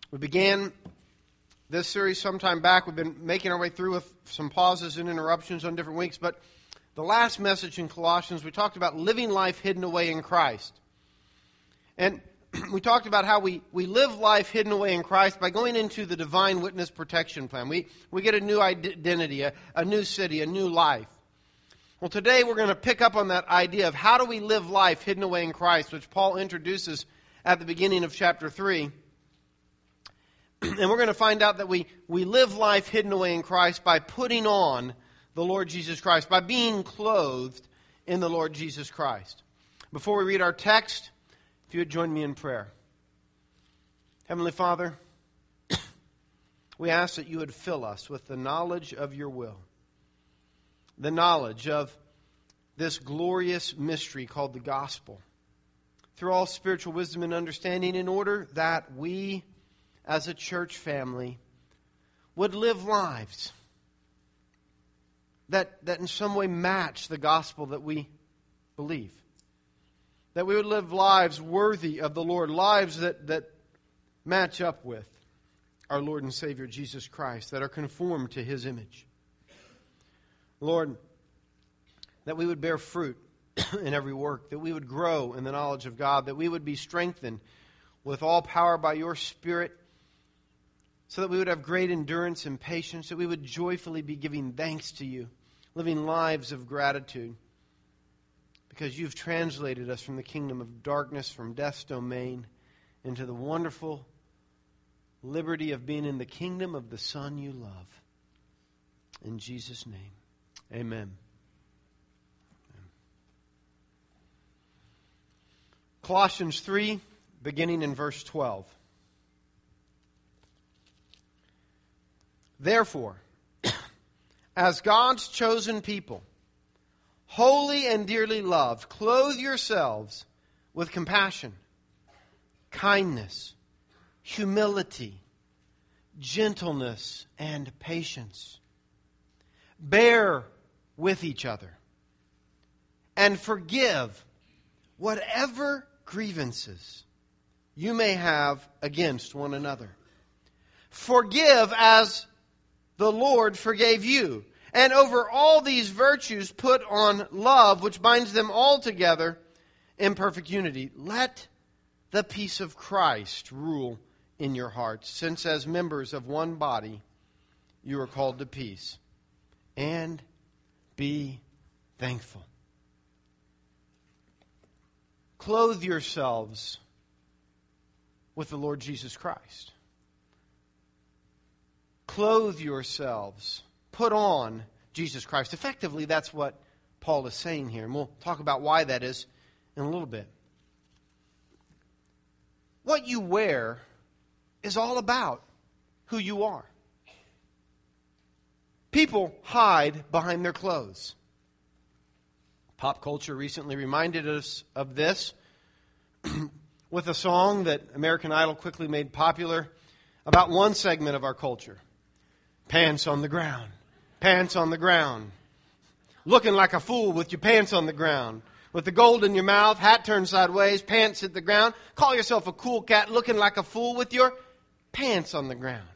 We began this series sometime back. We've been making our way through with some pauses and interruptions on different weeks. But the last message in Colossians, we talked about living life hidden away in Christ. And we talked about how we live life hidden away in Christ by going into the divine witness protection plan. We get a new identity, a new city, a new life. Well, today we're going to pick up on that idea of how do we live life hidden away in Christ, which Paul introduces at the beginning of chapter 3. And we're going to find out that we live life hidden away in Christ by putting on the Lord Jesus Christ, by being clothed in the Lord Jesus Christ. Before we read our text, if you would join me in prayer. Heavenly Father, we ask that you would fill us with the knowledge of your will, the knowledge of this glorious mystery called the gospel, through all spiritual wisdom and understanding, in order that we, as a church family, would live lives that in some way match the gospel that we believe. That we would live lives worthy of the Lord, lives that match up with our Lord and Savior Jesus Christ, that are conformed to His image. Lord, that we would bear fruit in every work, that we would grow in the knowledge of God, that we would be strengthened with all power by your Spirit, so that we would have great endurance and patience, that we would joyfully be giving thanks to you, living lives of gratitude, because you've translated us from the kingdom of darkness, from death's domain, into the wonderful liberty of being in the kingdom of the Son you love. In Jesus' name, amen. Colossians 3, beginning in verse 12. Therefore, as God's chosen people, holy and dearly loved, clothe yourselves with compassion, kindness, humility, gentleness, and patience. Bear with each other and forgive whatever grievances you may have against one another. Forgive as the Lord forgave you. And over all these virtues put on love, which binds them all together in perfect unity. Let the peace of Christ rule in your hearts, since as members of one body you are called to peace. And be thankful. Clothe yourselves with the Lord Jesus Christ. Clothe yourselves. Put on Jesus Christ. Effectively, that's what Paul is saying here. And we'll talk about why that is in a little bit. What you wear is all about who you are. People hide behind their clothes. Pop culture recently reminded us of this with a song that American Idol quickly made popular about one segment of our culture. Pants on the ground. Pants on the ground. Looking like a fool with your pants on the ground. With the gold in your mouth, hat turned sideways, pants at the ground. Call yourself a cool cat looking like a fool with your pants on the ground.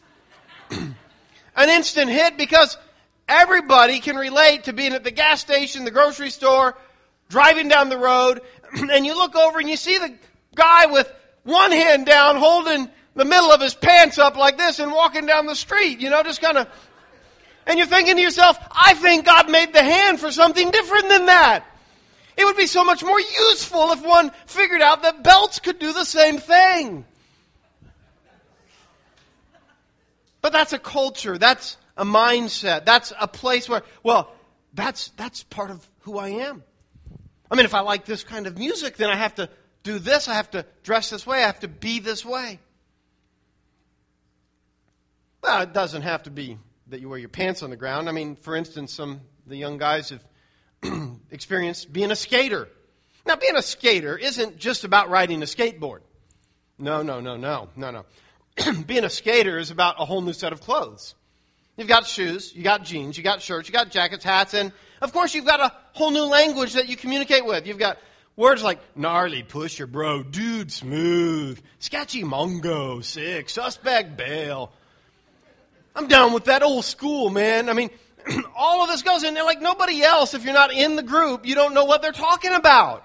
An instant hit because everybody can relate to being at the gas station, the grocery store, driving down the road, and you look over and you see the guy with one hand down holding the middle of his pants up like this and walking down the street, just kind of. And you're thinking to yourself, I think God made the hand for something different than that. It would be so much more useful if one figured out that belts could do the same thing. But that's a culture, that's a mindset, that's a place where, that's part of who I am. I mean, if I like this kind of music, then I have to do this, I have to dress this way, I have to be this way. Well, it doesn't have to be that you wear your pants on the ground. I mean, for instance, the young guys have experienced being a skater. Now, being a skater isn't just about riding a skateboard. No. Being a skater is about a whole new set of clothes. You've got shoes, you got jeans, you got shirts, you got jackets, hats, and of course you've got a whole new language that you communicate with. You've got Words like gnarly, pusher, bro, dude, smooth, sketchy, mongo, sick, suspect, bail. I'm down with that old school, man. I mean, all of this goes in there like nobody else. If you're not in the group, you don't know what they're talking about.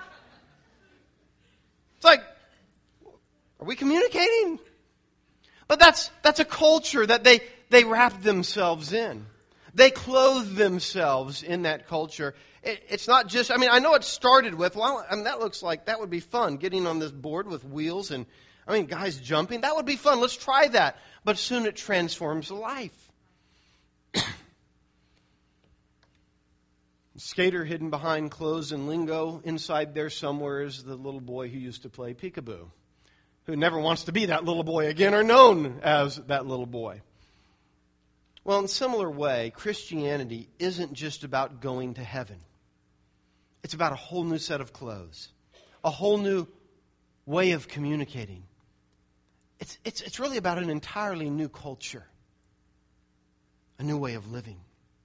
It's like, are we communicating? But that's a culture that they wrap themselves in. They clothe themselves in that culture. It's not just, I know it started with, that looks like that would be fun, getting on this board with wheels and, guys jumping. That would be fun. Let's try that. But soon it transforms life. Skater hidden behind clothes and lingo. Inside there somewhere is the little boy who used to play peekaboo, who never wants to be that little boy again or known as that little boy. Well, in a similar way, Christianity isn't just about going to heaven. It's about a whole new set of clothes, a whole new way of communicating. It's really about an entirely new culture, a new way of living.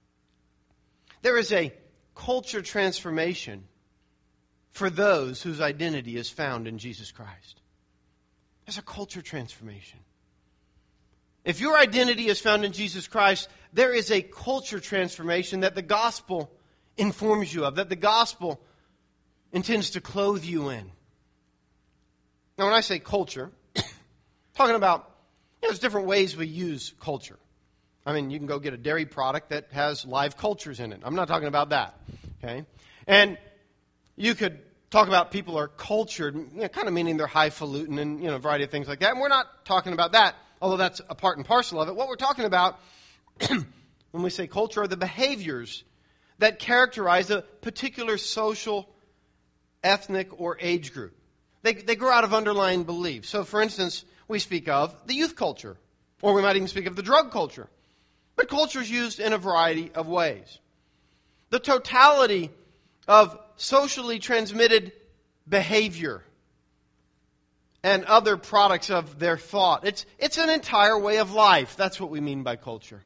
There is a culture transformation for those whose identity is found in Jesus Christ. There's a culture transformation. If your identity is found in Jesus Christ, there is a culture transformation that the gospel informs you of, that the gospel intends to clothe you in. Now, when I say culture, talking about, there's different ways we use culture. You can go get a dairy product that has live cultures in it. I'm not talking about that. Okay? And you could talk about people are cultured, kind of meaning they're highfalutin and, a variety of things like that. And we're not talking about that, although that's a part and parcel of it. What we're talking about when we say culture are the behaviors that characterize a particular social, ethnic, or age group. They grow out of underlying beliefs. So, for instance, we speak of the youth culture, or we might even speak of the drug culture. But culture is used in a variety of ways. The totality of socially transmitted behavior and other products of their thought. It's an entire way of life. That's what we mean by culture.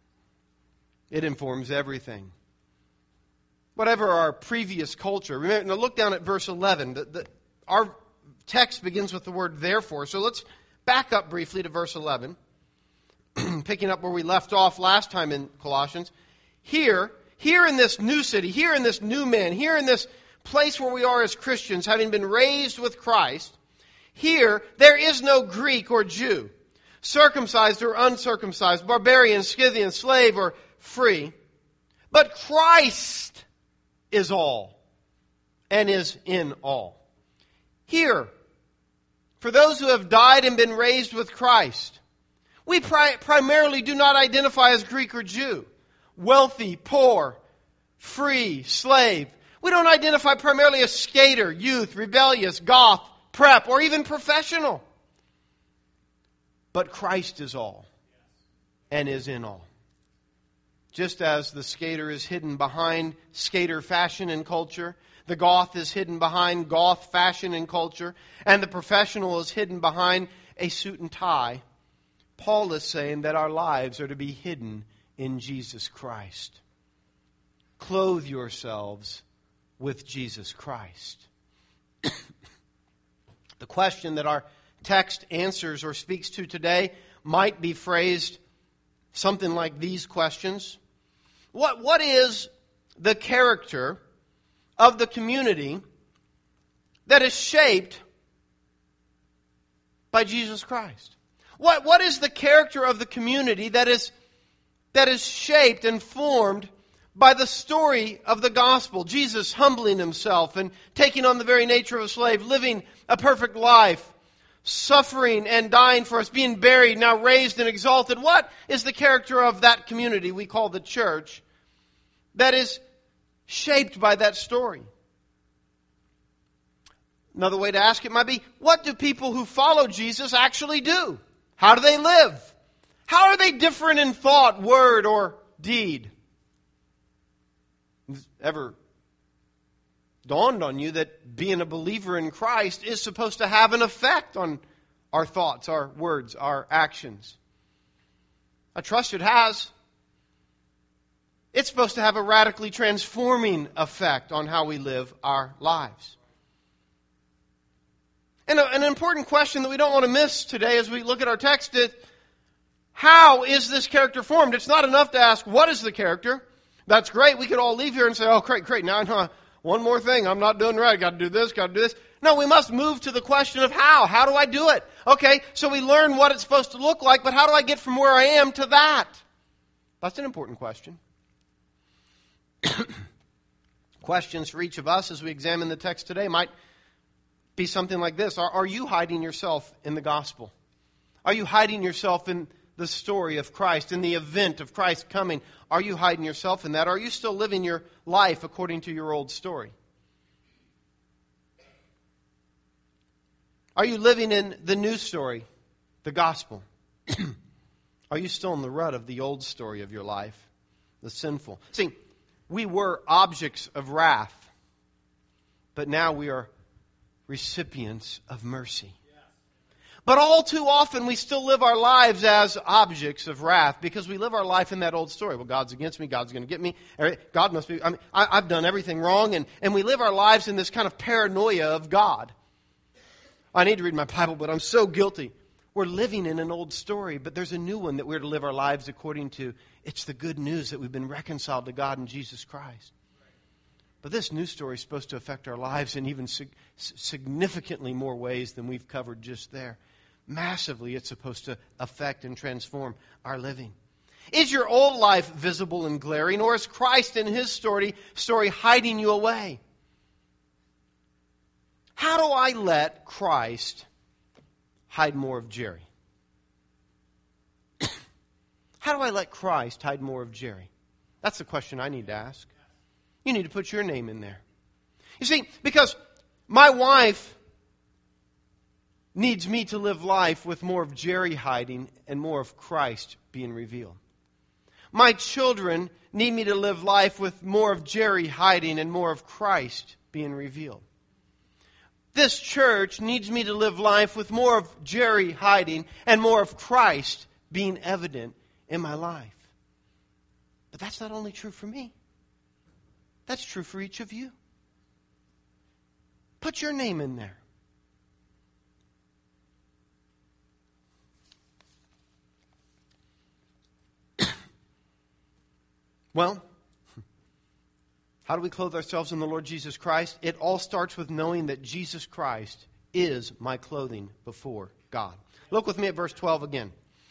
It informs everything. Whatever our previous culture. Remember, now look down at verse 11. Our text begins with the word therefore. So let's back up briefly to verse 11. Picking up where we left off last time in Colossians. Here in this new city, here in this new man, here in this place where we are as Christians, having been raised with Christ, here there is no Greek or Jew, circumcised or uncircumcised, barbarian, Scythian, slave or free, but Christ is all and is in all. Here, for those who have died and been raised with Christ, we primarily do not identify as Greek or Jew, wealthy, poor, free, slave. We don't identify primarily as skater, youth, rebellious, goth, prep, or even professional. But Christ is all and is in all. Just as the skater is hidden behind skater fashion and culture, the goth is hidden behind goth fashion and culture, and the professional is hidden behind a suit and tie, Paul is saying that our lives are to be hidden in Jesus Christ. Clothe yourselves with Jesus Christ. The question that our text answers or speaks to today might be phrased something like these questions. What is the character of the community that is shaped by Jesus Christ? What is the character of the community that is shaped and formed by the story of the gospel? Jesus humbling himself and taking on the very nature of a slave, living a perfect life, suffering and dying for us, being buried, now raised and exalted. What is the character of that community we call the church that is shaped by that story? Another way to ask it might be, what do people who follow Jesus actually do? How do they live? How are they different in thought, word, or deed? Has it ever dawned on you that being a believer in Christ is supposed to have an effect on our thoughts, our words, our actions? I trust it has. It's supposed to have a radically transforming effect on how we live our lives. And an important question that we don't want to miss today as we look at our text is, how is this character formed? It's not enough to ask, what is the character? That's great. We could all leave here and say, oh, great. Now I know one more thing. I'm not doing right. Got to do this, got to do this. No, we must move to the question of how. How do I do it? Okay, so we learn what it's supposed to look like, but how do I get from where I am to that? That's an important question. Questions for each of us as we examine the text today might be something like this. Are you hiding yourself in the gospel? Are you hiding yourself in the story of Christ, in the event of Christ coming? Are you hiding yourself in that? Are you still living your life according to your old story? Are you living in the new story, the gospel? Are you still in the rut of the old story of your life, the sinful? See, we were objects of wrath, but now we are recipients of mercy. But all too often we still live our lives as objects of wrath because we live our life in that old story. Well, God's against me. God's going to get me. God must be, I've done everything wrong. And we live our lives in this kind of paranoia of God. I need to read my Bible, but I'm so guilty. We're living in an old story, but there's a new one that we're to live our lives according to. It's the good news that we've been reconciled to God in Jesus Christ. But this new story is supposed to affect our lives in even significantly more ways than we've covered just there. Massively, it's supposed to affect and transform our living. Is your old life visible and glaring, or is Christ in His story hiding you away? How do I let Christ hide more of Jerry? How do I let Christ hide more of Jerry? That's the question I need to ask. You need to put your name in there. You see, because my wife needs me to live life with more of Jerry hiding and more of Christ being revealed. My children need me to live life with more of Jerry hiding and more of Christ being revealed. This church needs me to live life with more of Jerry hiding and more of Christ being evident in my life. But that's not only true for me. That's true for each of you. Put your name in there. Well, how do we clothe ourselves in the Lord Jesus Christ? It all starts with knowing that Jesus Christ is my clothing before God. Look with me at verse 12 again.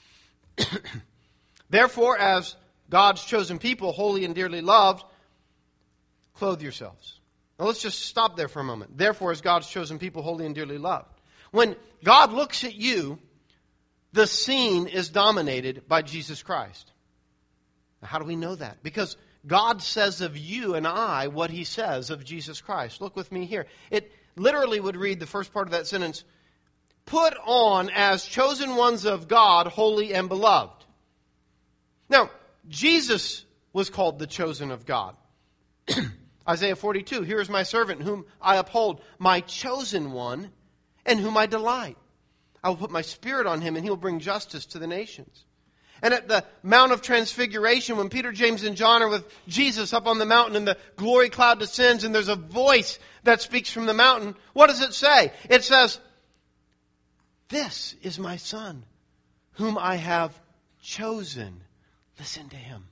Therefore, as God's chosen people, holy and dearly loved, clothe yourselves. Now let's just stop there for a moment. Therefore, as God's chosen people, holy and dearly loved. When God looks at you, the scene is dominated by Jesus Christ. Now, how do we know that? Because God says of you and I what He says of Jesus Christ. Look with me here. It literally would read the first part of that sentence, put on as chosen ones of God, holy and beloved. Now, Jesus was called the chosen of God. Isaiah 42, here is my servant whom I uphold, my chosen one, in whom I delight. I will put my spirit on him, and he will bring justice to the nations. And at the Mount of Transfiguration, when Peter, James, and John are with Jesus up on the mountain and the glory cloud descends and there's a voice that speaks from the mountain, what does it say? It says, this is my Son, whom I have chosen. Listen to Him.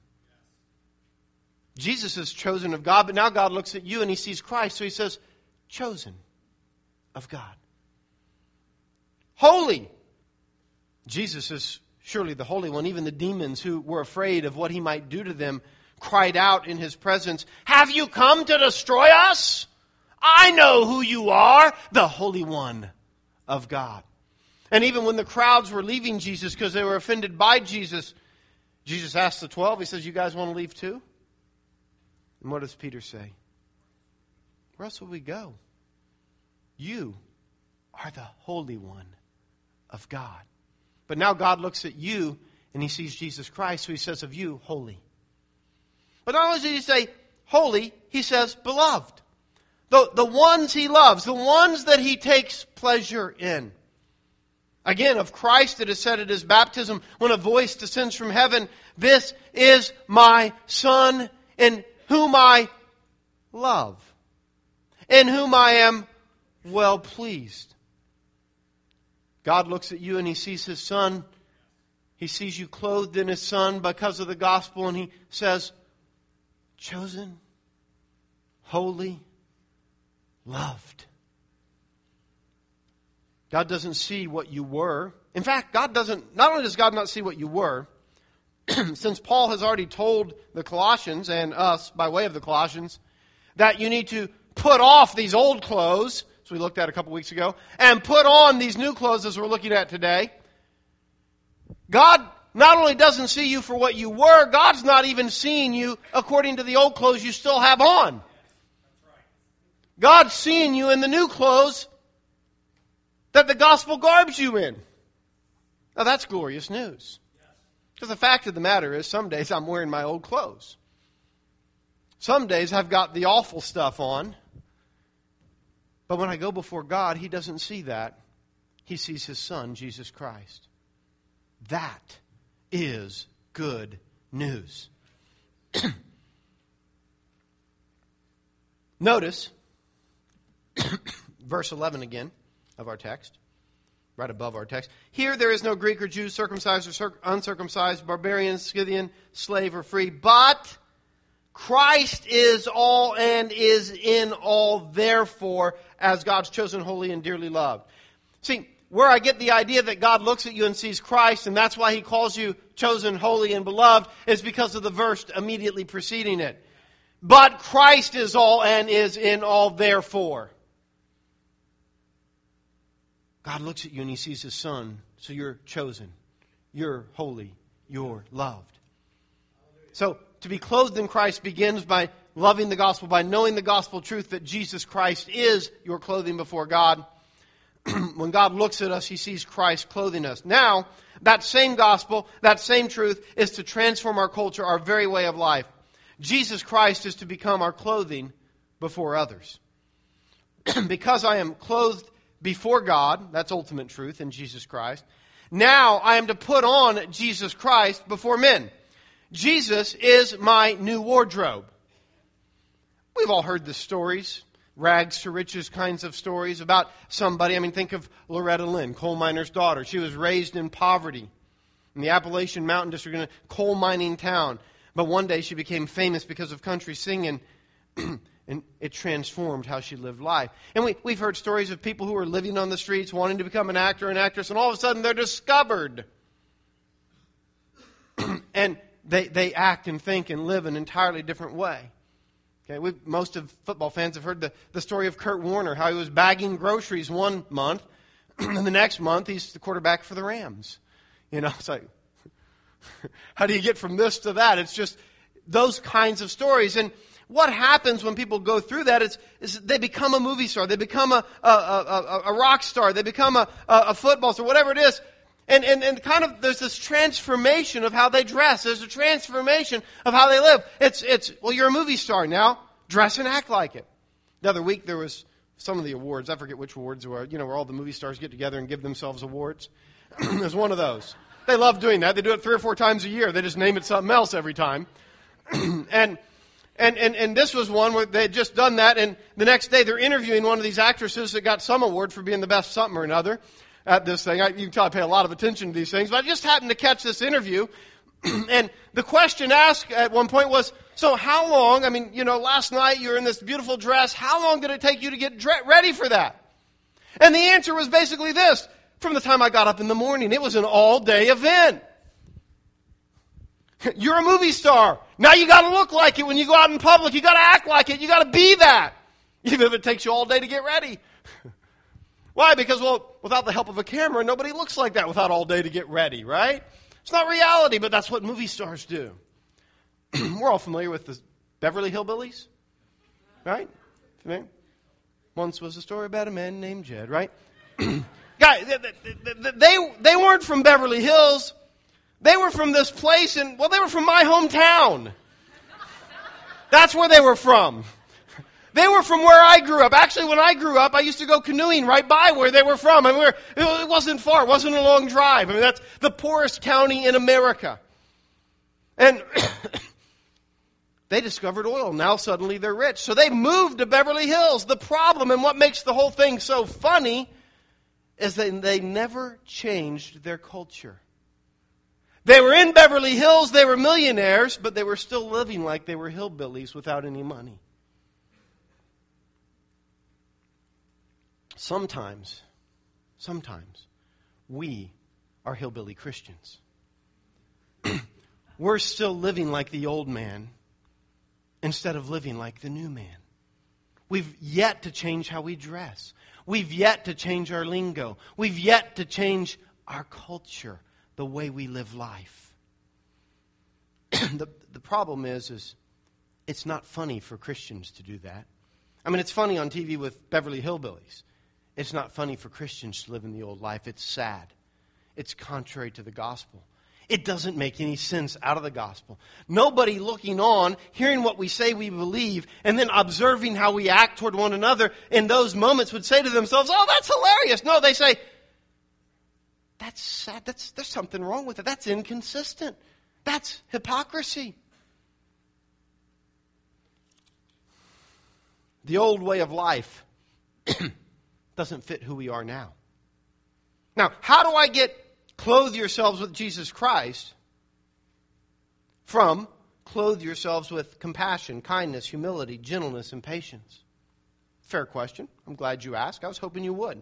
Jesus is chosen of God, but now God looks at you and He sees Christ, so He says, chosen of God. Holy. Jesus is surely the Holy One. Even the demons who were afraid of what He might do to them cried out in His presence, have you come to destroy us? I know who you are, the Holy One of God. And even when the crowds were leaving Jesus because they were offended by Jesus, Jesus asked the 12, He says, you guys want to leave too? And what does Peter say? Where else will we go? You are the Holy One of God. But now God looks at you and He sees Jesus Christ, so He says of you, holy. But not only does He say holy, He says beloved. The ones He loves, the ones that He takes pleasure in. Again, of Christ it is said at His baptism, when a voice descends from heaven, this is my Son in whom I love, in whom I am well pleased. God looks at you and He sees His Son. He sees you clothed in His Son because of the gospel, and He says, chosen, holy, loved. God doesn't see what you were. In fact, not only does God not see what you were, since Paul has already told the Colossians and us by way of the Colossians that you need to put off these old clothes, as we looked at a couple weeks ago, and put on these new clothes as we're looking at today. God not only doesn't see you for what you were, God's not even seeing you according to the old clothes you still have on. God's seeing you in the new clothes that the gospel garbs you in. Now that's glorious news. Because the fact of the matter is, some days I'm wearing my old clothes. Some days I've got the awful stuff on. But when I go before God, He doesn't see that. He sees His Son, Jesus Christ. That is good news. Notice verse 11 again of our text. Right above our text. Here there is no Greek or Jew, circumcised or uncircumcised, barbarian, Scythian, slave or free, but Christ is all and is in all, therefore, as God's chosen, holy, and dearly loved. See, where I get the idea that God looks at you and sees Christ, and that's why He calls you chosen, holy, and beloved, is because of the verse immediately preceding it. But Christ is all and is in all, therefore. God looks at you and He sees His Son, so you're chosen, you're holy, you're loved. So, to be clothed in Christ begins by loving the gospel, by knowing the gospel truth that Jesus Christ is your clothing before God. When God looks at us, He sees Christ clothing us. Now, that same gospel, that same truth is to transform our culture, our very way of life. Jesus Christ is to become our clothing before others. Because I am clothed before God, that's ultimate truth in Jesus Christ. Now I am to put on Jesus Christ before men. Jesus is my new wardrobe. We've all heard the stories, rags to riches kinds of stories about somebody. I mean, think of Loretta Lynn, coal miner's daughter. She was raised in poverty in the Appalachian Mountain District in a coal mining town. But one day she became famous because of country singing. And it transformed how she lived life. And we've heard stories of people who are living on the streets, wanting to become an actor or an actress, and all of a sudden they're discovered. And they act and think and live an entirely different way. Okay, most of football fans have heard the story of Kurt Warner, how he was bagging groceries one month, and the next month he's the quarterback for the Rams. You know, it's like, how do you get from this to that? It's just those kinds of stories. And what happens when people go through that is they become a movie star. They become a rock star. They become a football star, whatever it is. And kind of there's this transformation of how they dress. There's a transformation of how they live. It's well, you're a movie star now. Dress and act like it. The other week there was some of the awards. I forget which awards were. You know, where all the movie stars get together and give themselves awards. There's one of those. They love doing that. They do it 3 or 4 times a year. They just name it something else every time. And this was one where they had just done that, and the next day they're interviewing one of these actresses that got some award for being the best something or another at this thing. You can tell I pay a lot of attention to these things, but I just happened to catch this interview, and the question asked at one point was, so how long, I mean, you know, last night you were in this beautiful dress, how long did it take you to get ready for that? And the answer was basically this: from the time I got up in the morning, it was an all-day event. You're a movie star. Now you got to look like it when you go out in public. You got to act like it. You got to be that. Even if it takes you all day to get ready. Why? Because, well, without the help of a camera, nobody looks like that without all day to get ready, right? It's not reality, but that's what movie stars do. We're all familiar with the Beverly Hillbillies, right? Once was a story about a man named Jed, right? Guys, they weren't from Beverly Hills. They were from this place, and well, they were from my hometown. That's where they were from. They were from where I grew up. Actually, when I grew up, I used to go canoeing right by where they were from. I mean, it wasn't far. It wasn't a long drive. I mean, that's the poorest county in America. And they discovered oil. Now suddenly they're rich. So they moved to Beverly Hills. The problem, and what makes the whole thing so funny, is that they never changed their culture. They were in Beverly Hills, they were millionaires, but they were still living like they were hillbillies without any money. Sometimes, we are hillbilly Christians. We're still living like the old man instead of living like the new man. We've yet to change how we dress. We've yet to change our lingo. We've yet to change our culture, the way we live life. The problem is it's not funny for Christians to do that. I mean, it's funny on TV with Beverly Hillbillies. It's not funny for Christians to live in the old life. It's sad. It's contrary to the gospel. It doesn't make any sense out of the gospel. Nobody looking on, hearing what we say we believe, and then observing how we act toward one another in those moments would say to themselves, "Oh, that's hilarious." No, they say, "That's sad. There's something wrong with it. That's inconsistent. That's hypocrisy." The old way of life doesn't fit who we are now. Now, how do I get clothe yourselves with Jesus Christ from clothe yourselves with compassion, kindness, humility, gentleness, and patience? Fair question. I'm glad you asked. I was hoping you would.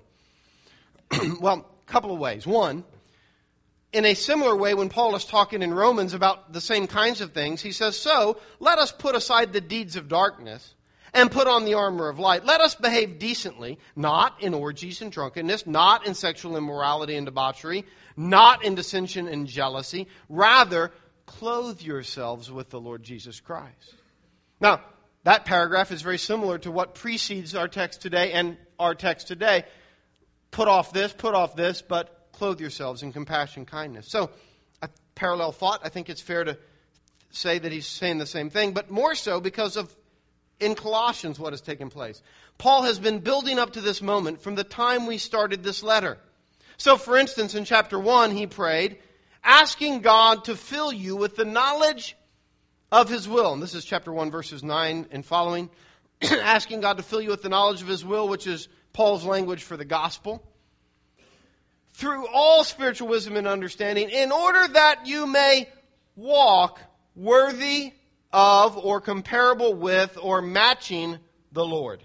Well, a couple of ways. One, in a similar way, when Paul is talking in Romans about the same kinds of things, he says, "So, let us put aside the deeds of darkness and put on the armor of light. Let us behave decently, not in orgies and drunkenness, not in sexual immorality and debauchery, not in dissension and jealousy. Rather, clothe yourselves with the Lord Jesus Christ." Now, that paragraph is very similar to what precedes our text today and our text today. Put off this, but clothe yourselves in compassion, kindness. So, a parallel thought. I think it's fair to say that he's saying the same thing, but more so because of in Colossians what has taken place. Paul has been building up to this moment from the time we started this letter. So, for instance, in chapter 1, he prayed, asking God to fill you with the knowledge of His will. And this is chapter 1, verses 9 and following. Asking God to fill you with the knowledge of His will, which is Paul's language for the gospel. Through all spiritual wisdom and understanding, in order that you may walk worthy of or comparable with or matching the Lord,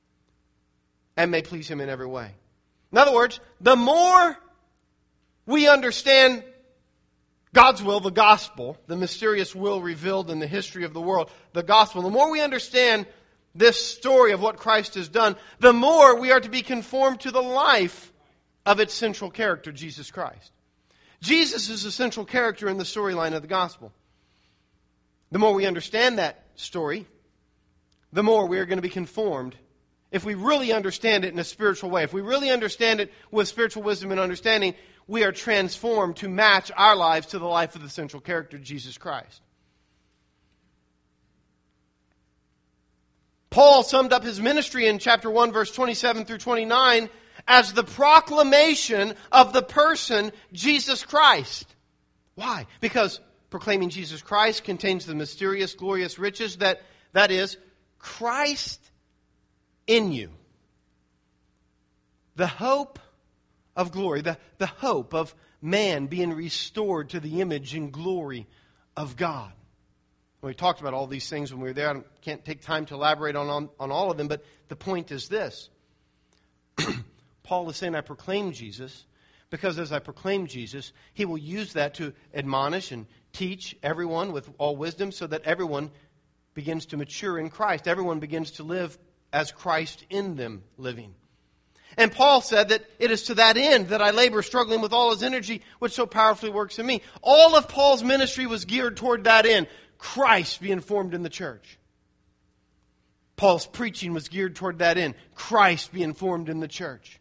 and may please Him in every way. In other words, the more we understand God's will, the gospel, the mysterious will revealed in the history of the world, the gospel, the more we understand this story of what Christ has done, the more we are to be conformed to the life of its central character, Jesus Christ. Jesus is the central character in the storyline of the gospel. The more we understand that story, the more we are going to be conformed. If we really understand it in a spiritual way, if we really understand it with spiritual wisdom and understanding, we are transformed to match our lives to the life of the central character, Jesus Christ. Paul summed up his ministry in chapter 1, verse 27 through 29 as the proclamation of the person, Jesus Christ. Why? Because proclaiming Jesus Christ contains the mysterious, glorious riches that is, Christ in you. The hope of glory, the hope of man being restored to the image and glory of God. We talked about all these things when we were there. I can't take time to elaborate on all of them, but the point is this. Paul is saying, I proclaim Jesus, because as I proclaim Jesus, he will use that to admonish and teach everyone with all wisdom so that everyone begins to mature in Christ. Everyone begins to live as Christ in them living. And Paul said that it is to that end that I labor, struggling with all his energy, which so powerfully works in me. All of Paul's ministry was geared toward that end, Christ being formed in the church. Paul's preaching was geared toward that end, Christ being formed in the church.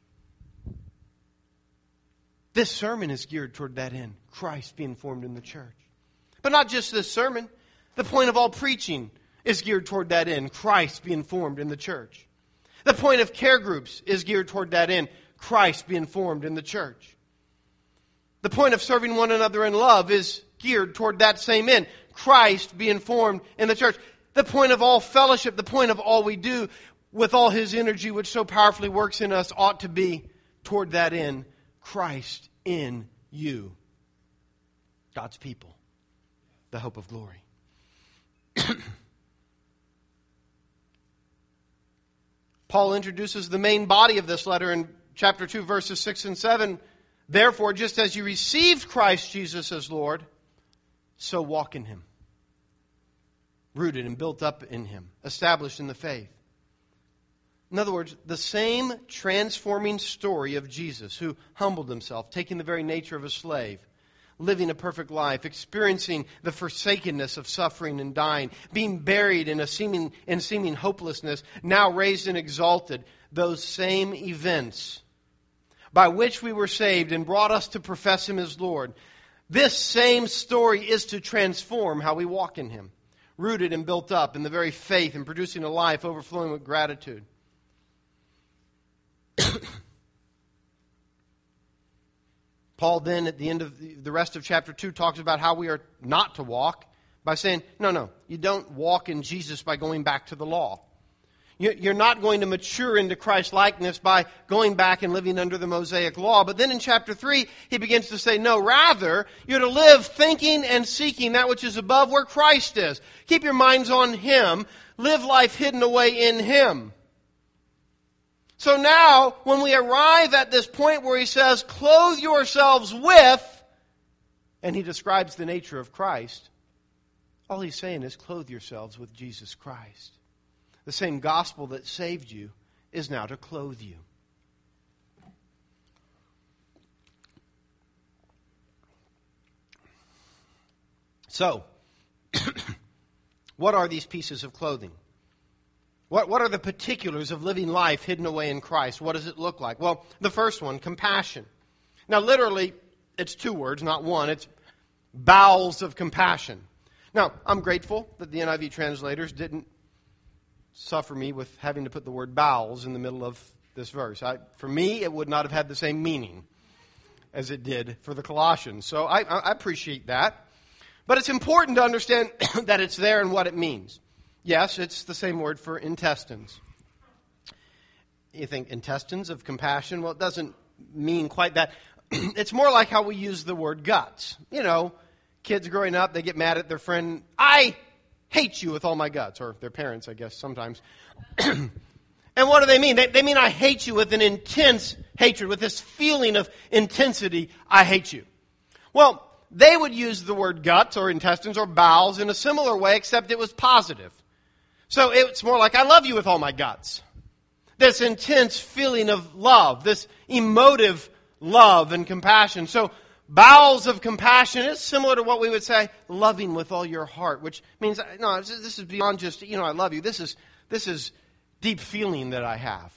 This sermon is geared toward that end, Christ being formed in the church. But not just this sermon. The point of all preaching is geared toward that end, Christ being formed in the church. The point of care groups is geared toward that end, Christ being formed in the church. The point of serving one another in love is geared toward that same end, Christ being formed in the church. The point of all fellowship, the point of all we do with all His energy which so powerfully works in us ought to be toward that end, Christ in you. God's people, the hope of glory. Paul introduces the main body of this letter in chapter 2, verses 6 and 7. Therefore, just as you received Christ Jesus as Lord, so walk in Him. Rooted and built up in Him, established in the faith. In other words, the same transforming story of Jesus, who humbled Himself, taking the very nature of a slave, living a perfect life, experiencing the forsakenness of suffering and dying, being buried in seeming hopelessness, now raised and exalted. Those same events by which we were saved and brought us to profess Him as Lord. This same story is to transform how we walk in Him, rooted and built up in the very faith and producing a life overflowing with gratitude. Paul then, at the end of the rest of chapter 2, talks about how we are not to walk by saying, no, you don't walk in Jesus by going back to the law. You're not going to mature into Christ-likeness by going back and living under the Mosaic law. But then in chapter 3, he begins to say, no, rather, you're to live thinking and seeking that which is above where Christ is. Keep your minds on Him. Live life hidden away in Him. So now, when we arrive at this point where he says, clothe yourselves with, and he describes the nature of Christ, all he's saying is clothe yourselves with Jesus Christ. The same gospel that saved you is now to clothe you. So, what are these pieces of clothing? What are the particulars of living life hidden away in Christ? What does it look like? Well, the first one, compassion. Now, literally, it's 2 words, not one. It's bowels of compassion. Now, I'm grateful that the NIV translators didn't suffer me with having to put the word bowels in the middle of this verse. For me, it would not have had the same meaning as it did for the Colossians. So I appreciate that. But it's important to understand that it's there and what it means. Yes, it's the same word for intestines. You think intestines of compassion? Well, it doesn't mean quite that. It's more like how we use the word guts. You know, kids growing up, they get mad at their friend, I hate you with all my guts. Or their parents, I guess, sometimes. And what do they mean? They mean I hate you with an intense hatred, with this feeling of intensity, I hate you. Well, they would use the word guts or intestines or bowels in a similar way, except it was positive. So it's more like, I love you with all my guts. This intense feeling of love, this emotive love and compassion. So bowels of compassion is similar to what we would say, loving with all your heart, which means, no, this is beyond just, I love you. This is deep feeling that I have.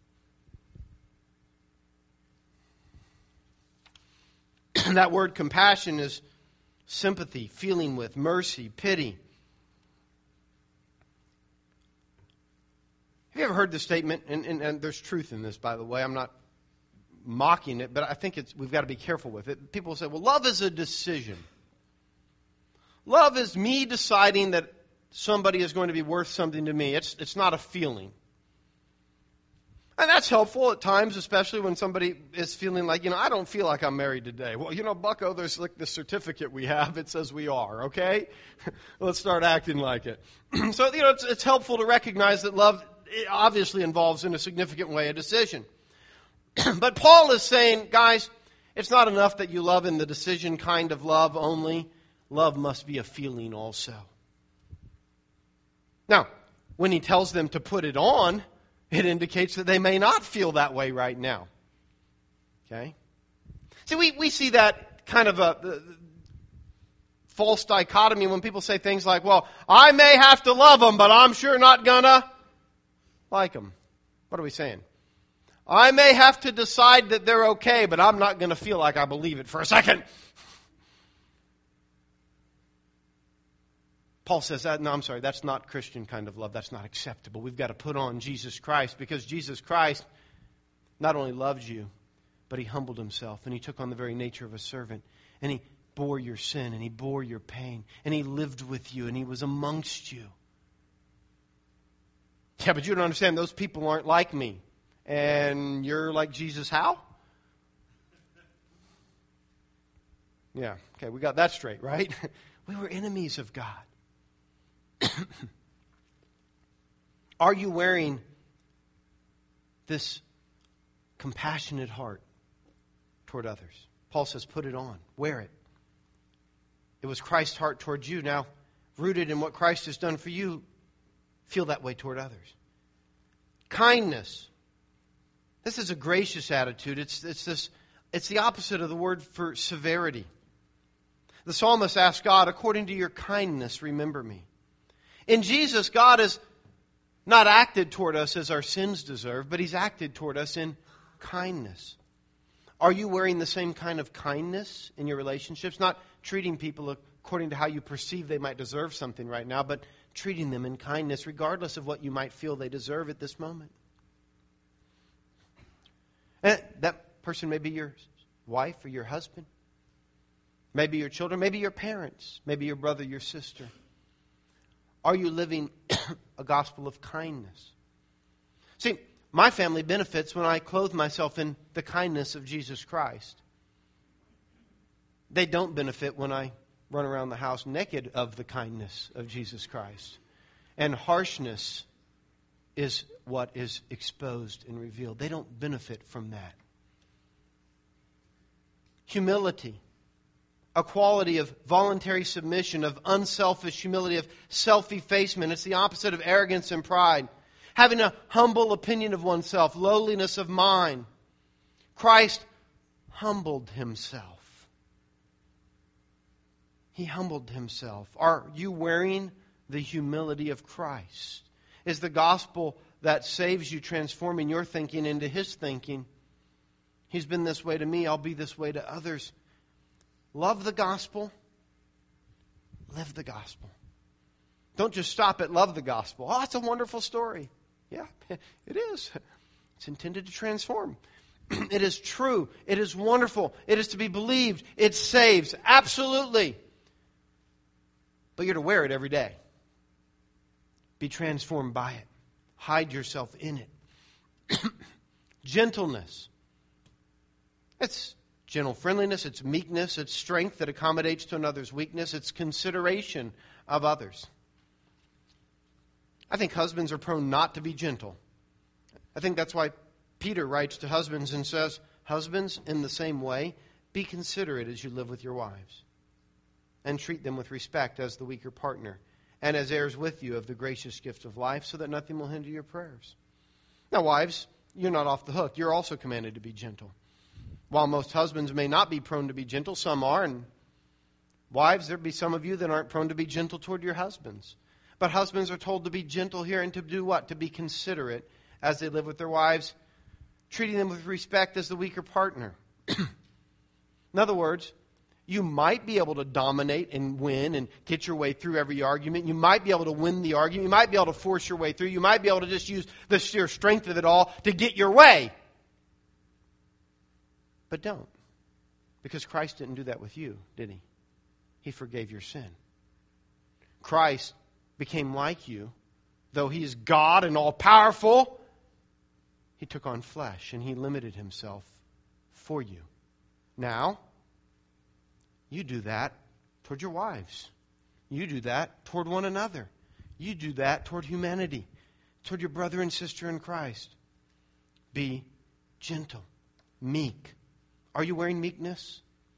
That word compassion is sympathy, feeling with, mercy, pity. Have you ever heard this statement? And there's truth in this, by the way. I'm not mocking it, but I think we've got to be careful with it. People say, well, love is a decision. Love is me deciding that somebody is going to be worth something to me. It's not a feeling. And that's helpful at times, especially when somebody is feeling like, I don't feel like I'm married today. Well, Bucko, there's like the certificate we have. It says we are, okay? Let's start acting like it. So, it's helpful to recognize that love obviously involves in a significant way a decision. But Paul is saying, guys, it's not enough that you love in the decision kind of love only. Love must be a feeling also. Now, when he tells them to put it on, it indicates that they may not feel that way right now. Okay? See, we see that kind of a false dichotomy when people say things like, well, I may have to love them, but I'm sure not gonna like them. What are we saying? I may have to decide that they're okay, but I'm not going to feel like I believe it for a second. Paul says that's not Christian kind of love. That's not acceptable. We've got to put on Jesus Christ, because Jesus Christ not only loved you, but he humbled himself and he took on the very nature of a servant, and he bore your sin and he bore your pain and he lived with you and he was amongst you. Yeah, but you don't understand. Those people aren't like me. And you're like Jesus how? Yeah, okay, we got that straight, right? We were enemies of God. Are you wearing this compassionate heart toward others? Paul says, put it on. Wear it. It was Christ's heart toward you. Now, rooted in what Christ has done for you, feel that way toward others. Kindness. This is a gracious attitude. It's the opposite of the word for severity. The psalmist asked God, according to your kindness, remember me. In Jesus, God has not acted toward us as our sins deserve, but He's acted toward us in kindness. Are you wearing the same kind of kindness in your relationships? Not treating people according to how you perceive they might deserve something right now, but treating them in kindness regardless of what you might feel they deserve at this moment. And that person may be your wife or your husband, maybe your children, maybe your parents, maybe your brother, your sister. Are you living a gospel of kindness? See, my family benefits when I clothe myself in the kindness of Jesus Christ. They don't benefit when I run around the house naked of the kindness of Jesus Christ. And harshness is what is exposed and revealed. They don't benefit from that. Humility. A quality of voluntary submission, of unselfish humility, of self-effacement. It's the opposite of arrogance and pride. Having a humble opinion of oneself, lowliness of mind. Christ humbled Himself. He humbled Himself. Are you wearing the humility of Christ? Is the gospel that saves you transforming your thinking into His thinking? He's been this way to me, I'll be this way to others. Love the gospel. Live the gospel. Don't just stop at love the gospel. Oh, it's a wonderful story. Yeah, it is. It's intended to transform. It is true. It is wonderful. It is to be believed. It saves. Absolutely. But you're to wear it every day. Be transformed by it. Hide yourself in it. Gentleness. It's gentle friendliness. It's meekness. It's strength that accommodates to another's weakness. It's consideration of others. I think husbands are prone not to be gentle. I think that's why Peter writes to husbands and says, husbands, in the same way, be considerate as you live with your wives, and treat them with respect as the weaker partner, and as heirs with you of the gracious gift of life, so that nothing will hinder your prayers. Now, wives, you're not off the hook. You're also commanded to be gentle. While most husbands may not be prone to be gentle, some are, and wives, there'll be some of you that aren't prone to be gentle toward your husbands. But husbands are told to be gentle here and to do what? To be considerate as they live with their wives, treating them with respect as the weaker partner. In other words, you might be able to dominate and win and get your way through every argument. You might be able to win the argument. You might be able to force your way through. You might be able to just use the sheer strength of it all to get your way. But don't. Because Christ didn't do that with you, did He? He forgave your sin. Christ became like you, though He is God and all-powerful. He took on flesh and He limited Himself for you. Now, you do that toward your wives. You do that toward one another. You do that toward humanity, toward your brother and sister in Christ. Be gentle, meek. Are you wearing meekness?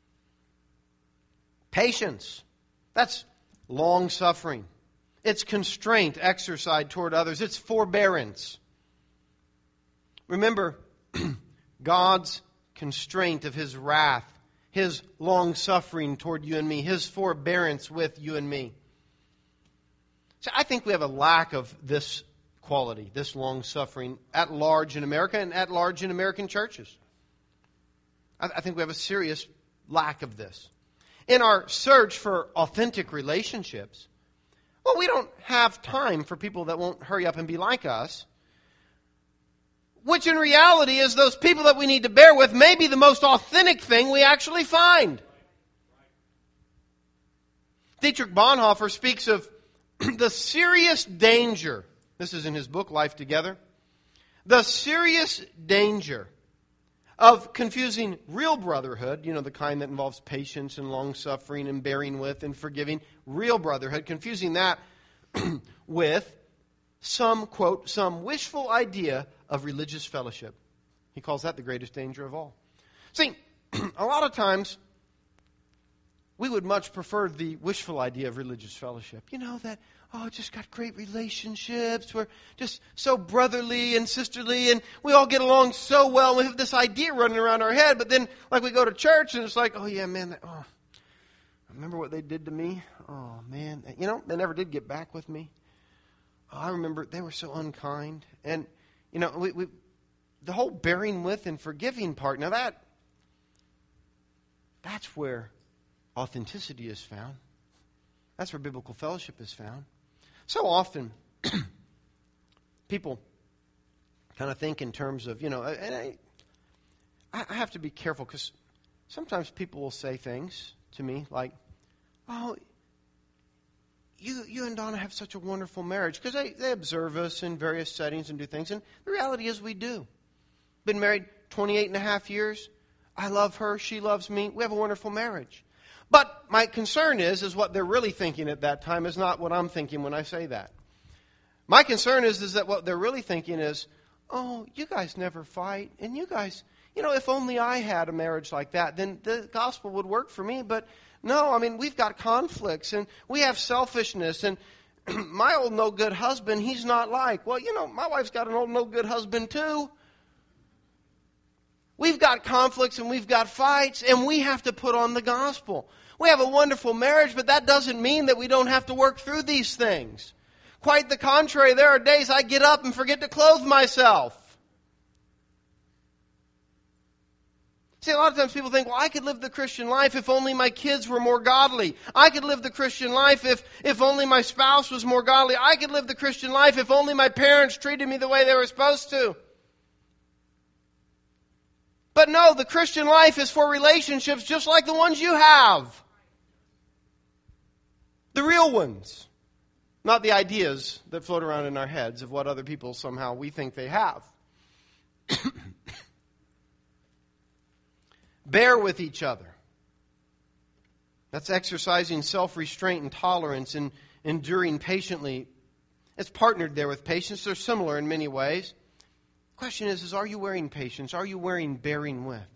Patience. That's long-suffering. It's constraint exercised toward others. It's forbearance. Remember, God's constraint of His wrath, His long-suffering toward you and me, His forbearance with you and me. So I think we have a lack of this quality, this long-suffering, at large in America and at large in American churches. I think we have a serious lack of this. In our search for authentic relationships, well, we don't have time for people that won't hurry up and be like us. Which in reality is those people that we need to bear with may be the most authentic thing we actually find. Dietrich Bonhoeffer speaks of the serious danger. This is in his book, Life Together. The serious danger of confusing real brotherhood, the kind that involves patience and long-suffering and bearing with and forgiving, real brotherhood, confusing that with some, quote, some wishful idea of religious fellowship. He calls that the greatest danger of all. See, a lot of times, we would much prefer the wishful idea of religious fellowship. That, just got great relationships. We're just so brotherly and sisterly, and we all get along so well. We have this idea running around our head, but then, we go to church, and it's like, oh, yeah, man, remember what they did to me? Oh, man. They never did get back with me. Oh, I remember they were so unkind. And, we the whole bearing with and forgiving part, now that's where authenticity is found. That's where biblical fellowship is found. So often, people kind of think in terms of, and I have to be careful because sometimes people will say things to me like, oh, you and Donna have such a wonderful marriage, because they observe us in various settings and do things, and the reality is we do. Been married 28 and a half years. I love her. She loves me. We have a wonderful marriage. But my concern is what they're really thinking at that time is not what I'm thinking when I say that. My concern is that what they're really thinking is, oh, you guys never fight, and you guys, if only I had a marriage like that, then the gospel would work for me. But no, we've got conflicts, and we have selfishness, and my old no-good husband, he's not like, well, my wife's got an old no-good husband too. We've got conflicts and we've got fights, and we have to put on the gospel. We have a wonderful marriage, but that doesn't mean that we don't have to work through these things. Quite the contrary, there are days I get up and forget to clothe myself. See, a lot of times people think, well, I could live the Christian life if only my kids were more godly. I could live the Christian life if only my spouse was more godly. I could live the Christian life if only my parents treated me the way they were supposed to. But no, the Christian life is for relationships just like the ones you have. The real ones. Not the ideas that float around in our heads of what other people somehow we think they have. Bear with each other. That's exercising self-restraint and tolerance and enduring patiently. It's partnered there with patience. They're similar in many ways. The question is are you wearing patience? Are you wearing bearing with?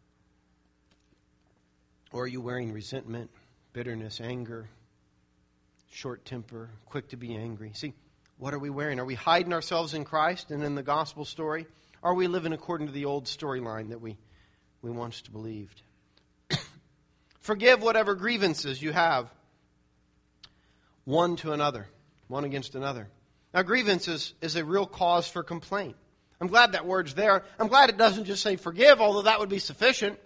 Or are you wearing resentment, bitterness, anger, short temper, quick to be angry? See, what are we wearing? Are we hiding ourselves in Christ and in the gospel story? Are we living according to the old storyline that we once believed? Forgive whatever grievances you have one to another, one against another. Now, grievance is a real cause for complaint. I'm glad that word's there. I'm glad it doesn't just say forgive, although that would be sufficient.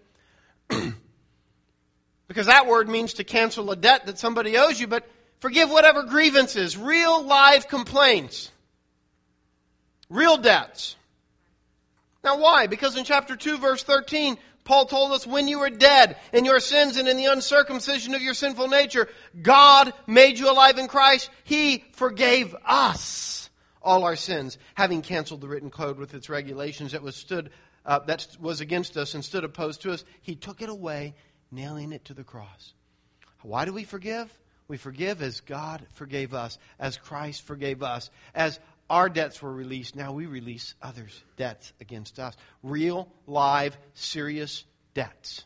Because that word means to cancel a debt that somebody owes you, but forgive whatever grievances, real live complaints, real debts. Now why? Because in chapter 2, verse 13, Paul told us when you were dead in your sins and in the uncircumcision of your sinful nature, God made you alive in Christ. He forgave us all our sins, having canceled the written code with its regulations that was against us and stood opposed to us. He took it away, nailing it to the cross. Why do we forgive? We forgive as God forgave us, as Christ forgave us, as our debts were released. Now we release others' debts against us. Real, live, serious debts.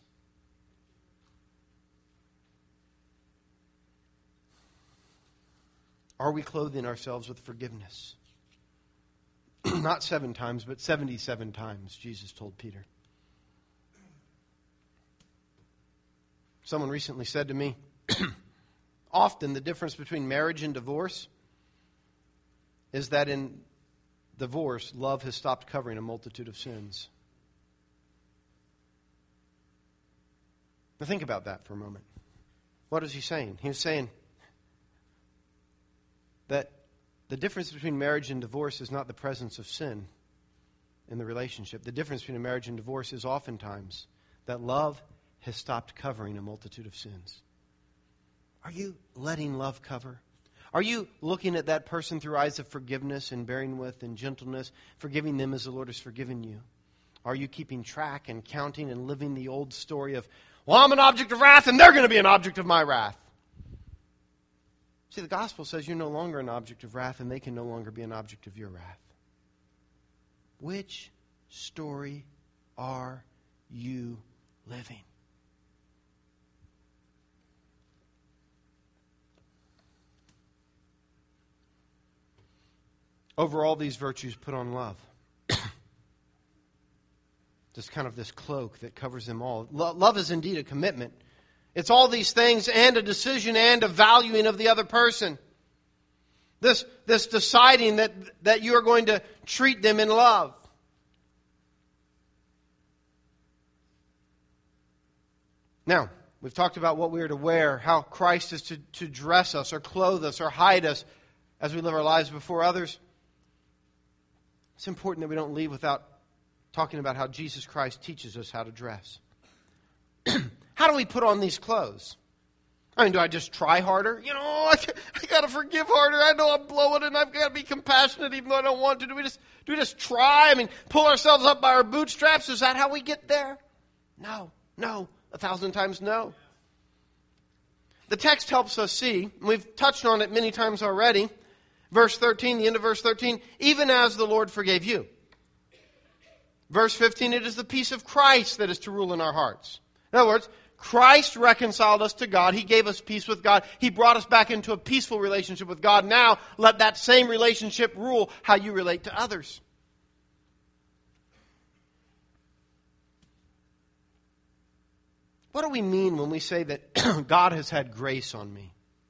Are we clothing ourselves with forgiveness? Not 7 times, but 77 times, Jesus told Peter. Someone recently said to me, often the difference between marriage and divorce is that in divorce, love has stopped covering a multitude of sins. Now think about that for a moment. What is he saying? He was saying that the difference between marriage and divorce is not the presence of sin in the relationship. The difference between a marriage and divorce is oftentimes that love has stopped covering a multitude of sins. Are you letting love cover? Are you looking at that person through eyes of forgiveness and bearing with and gentleness, forgiving them as the Lord has forgiven you? Are you keeping track and counting and living the old story of, well, I'm an object of wrath and they're going to be an object of my wrath? See, the gospel says you're no longer an object of wrath and they can no longer be an object of your wrath. Which story are you living? Over all these virtues, put on love. Just kind of this cloak that covers them all. Love is indeed a commitment. It's all these things and a decision and a valuing of the other person. This deciding that you are going to treat them in love. Now, we've talked about what we are to wear, how Christ is to dress us or clothe us or hide us as we live our lives before others. It's important that we don't leave without talking about how Jesus Christ teaches us how to dress. How do we put on these clothes? I mean, do I just try harder? I got to forgive harder. I know I'm blowing it and I've got to be compassionate even though I don't want to. Do we just try? I mean, pull ourselves up by our bootstraps? Is that how we get there? No, 1,000 times no. The text helps us see, and we've touched on it many times already, verse 13, the end of verse 13, even as the Lord forgave you. Verse 15, it is the peace of Christ that is to rule in our hearts. In other words, Christ reconciled us to God. He gave us peace with God. He brought us back into a peaceful relationship with God. Now, let that same relationship rule how you relate to others. What do we mean when we say that God has had grace on me?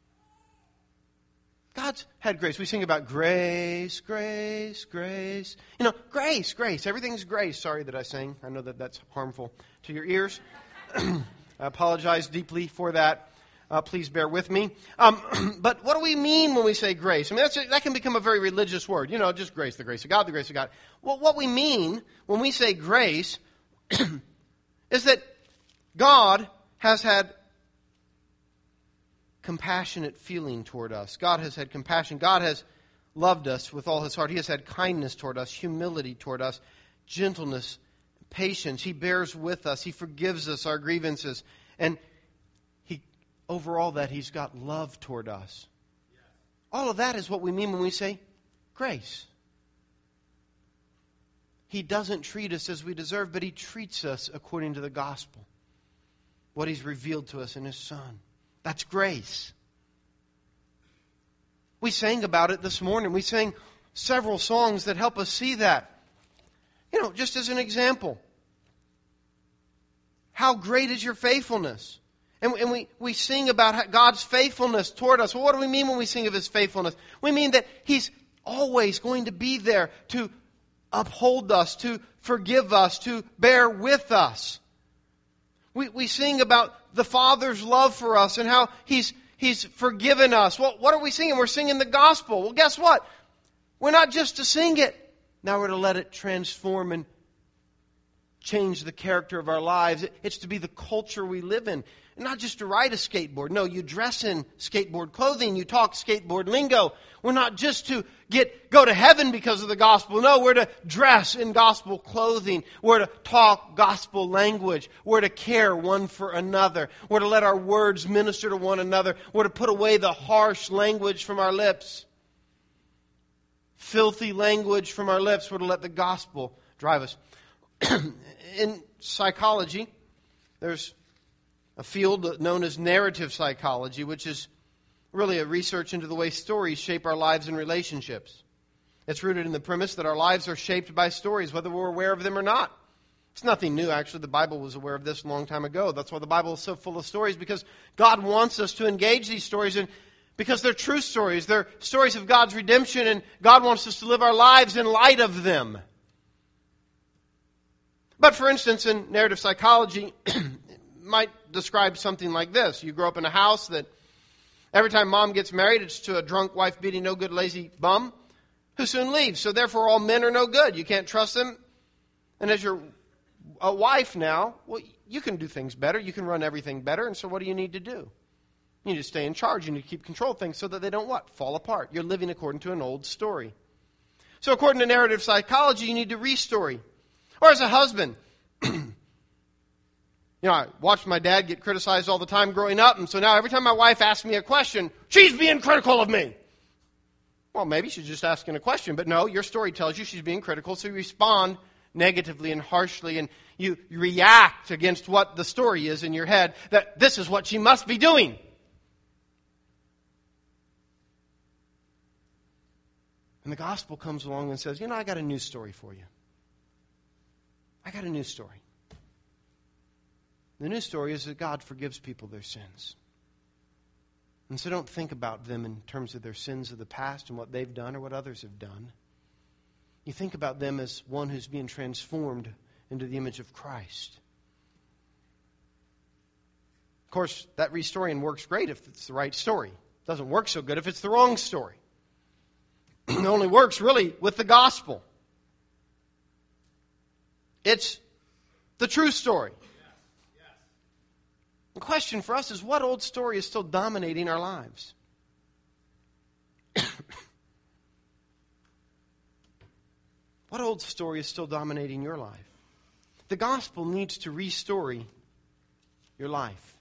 God's had grace. We sing about grace, grace, grace. Grace. Everything's grace. Sorry that I sang. I know that that's harmful to your ears. I apologize deeply for that. Please bear with me. But what do we mean when we say grace? I mean, that can become a very religious word. Just grace, the grace of God, the grace of God. Well, what we mean when we say grace is that God has had compassionate feeling toward us. God has had compassion. God has loved us with all His heart. He has had kindness toward us, humility toward us, gentleness, patience. He bears with us. He forgives us our grievances. And over all that, He's got love toward us. All of that is what we mean when we say grace. He doesn't treat us as we deserve, but He treats us according to the gospel. What He's revealed to us in His Son. That's grace. We sang about it this morning. We sang several songs that help us see that. Just as an example. How great is your faithfulness? And we sing about God's faithfulness toward us. Well, what do we mean when we sing of His faithfulness? We mean that He's always going to be there to uphold us, to forgive us, to bear with us. We sing about the Father's love for us and how He's forgiven us. Well, what are we singing? We're singing the gospel. Well, guess what? We're not just to sing it. Now we're to let it transform and change the character of our lives. It's to be the culture we live in. Not just to ride a skateboard. No, you dress in skateboard clothing. You talk skateboard lingo. We're not just to go to heaven because of the gospel. No, we're to dress in gospel clothing. We're to talk gospel language. We're to care one for another. We're to let our words minister to one another. We're to put away the harsh language from our lips. Filthy language from our lips. We're to let the gospel drive us. In psychology, there's a field known as narrative psychology, which is really a research into the way stories shape our lives and relationships. It's rooted in the premise that our lives are shaped by stories, whether we're aware of them or not. It's nothing new, actually. The Bible was aware of this a long time ago. That's why the Bible is so full of stories, because God wants us to engage these stories, and because they're true stories. They're stories of God's redemption, and God wants us to live our lives in light of them. But for instance, in narrative psychology, might describe something like this. You grow up in a house that every time mom gets married, it's to a drunk, wife-beating, no-good, lazy bum who soon leaves. So therefore, all men are no good. You can't trust them. And as you're a wife now, well, you can do things better. You can run everything better. And so what do you need to do? You need to stay in charge. You need to keep control of things so that they don't what? Fall apart. You're living according to an old story. So according to narrative psychology, you need to restory. Or as a husband, I watched my dad get criticized all the time growing up, and so now every time my wife asks me a question, she's being critical of me. Well, maybe she's just asking a question, but no, your story tells you she's being critical, so you respond negatively and harshly, and you react against what the story is in your head, that this is what she must be doing. And the gospel comes along and says, I got a new story for you. I got a new story. The new story is that God forgives people their sins. And so don't think about them in terms of their sins of the past and what they've done or what others have done. You think about them as one who's being transformed into the image of Christ. Of course, that restoring works great if it's the right story. It doesn't work so good if it's the wrong story. It only works really with the gospel. It's the true story. The question for us is, what old story is still dominating our lives? What old story is still dominating your life? The gospel needs to restory your life.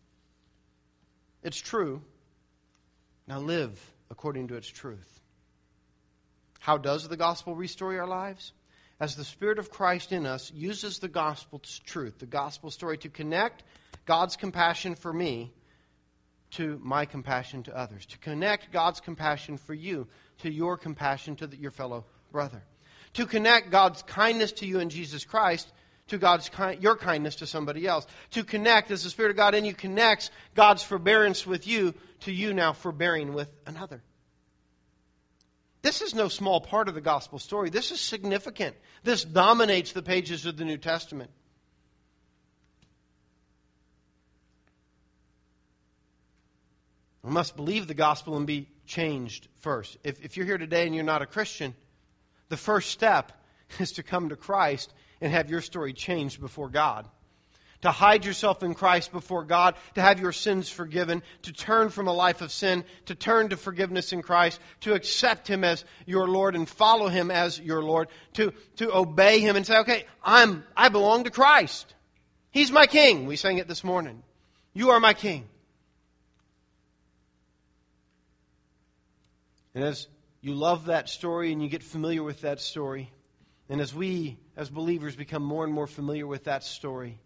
It's true. Now live according to its truth. How does the gospel restore our lives? As the Spirit of Christ in us uses the gospel's truth, the gospel story, to connect God's compassion for me to my compassion to others. To connect God's compassion for you to your compassion to your fellow brother. To connect God's kindness to you in Jesus Christ to your kindness to somebody else. To connect, as the Spirit of God in you connects God's forbearance with you to you now forbearing with another. This is no small part of the gospel story. This is significant. This dominates the pages of the New Testament. We must believe the gospel and be changed first. If you're here today and you're not a Christian, the first step is to come to Christ and have your story changed before God. To hide yourself in Christ before God, to have your sins forgiven, to turn from a life of sin, to turn to forgiveness in Christ, to accept Him as your Lord and follow Him as your Lord, to obey Him and say, okay, I belong to Christ. He's my King. We sang it this morning. You are my King. And as you love that story and you get familiar with that story, and as we, as believers, become more and more familiar with that story,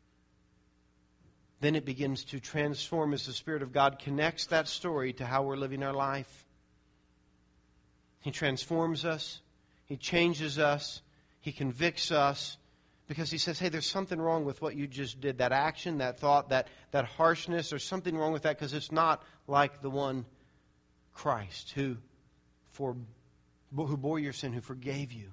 then it begins to transform as the Spirit of God connects that story to how we're living our life. He transforms us. He changes us. He convicts us. Because He says, hey, there's something wrong with what you just did. That action, that thought, that harshness, there's something wrong with that because it's not like the one Christ who bore your sin, who forgave you.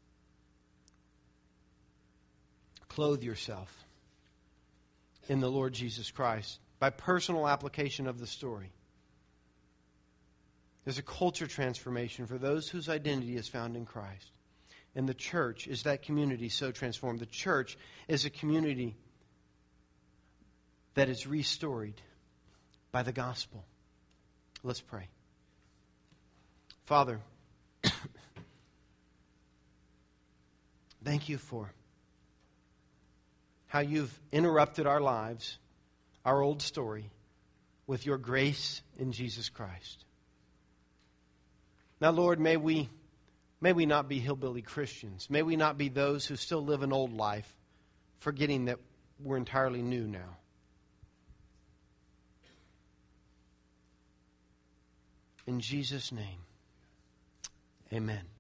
Clothe yourself in the Lord Jesus Christ by personal application of the story. There's a culture transformation for those whose identity is found in Christ. And the church is that community so transformed. The church is a community that is restored by the gospel. Let's pray. Father, thank you for how you've interrupted our lives, our old story, with your grace in Jesus Christ. Now, Lord, may we not be hillbilly Christians. May we not be those who still live an old life, forgetting that we're entirely new now. In Jesus' name, amen.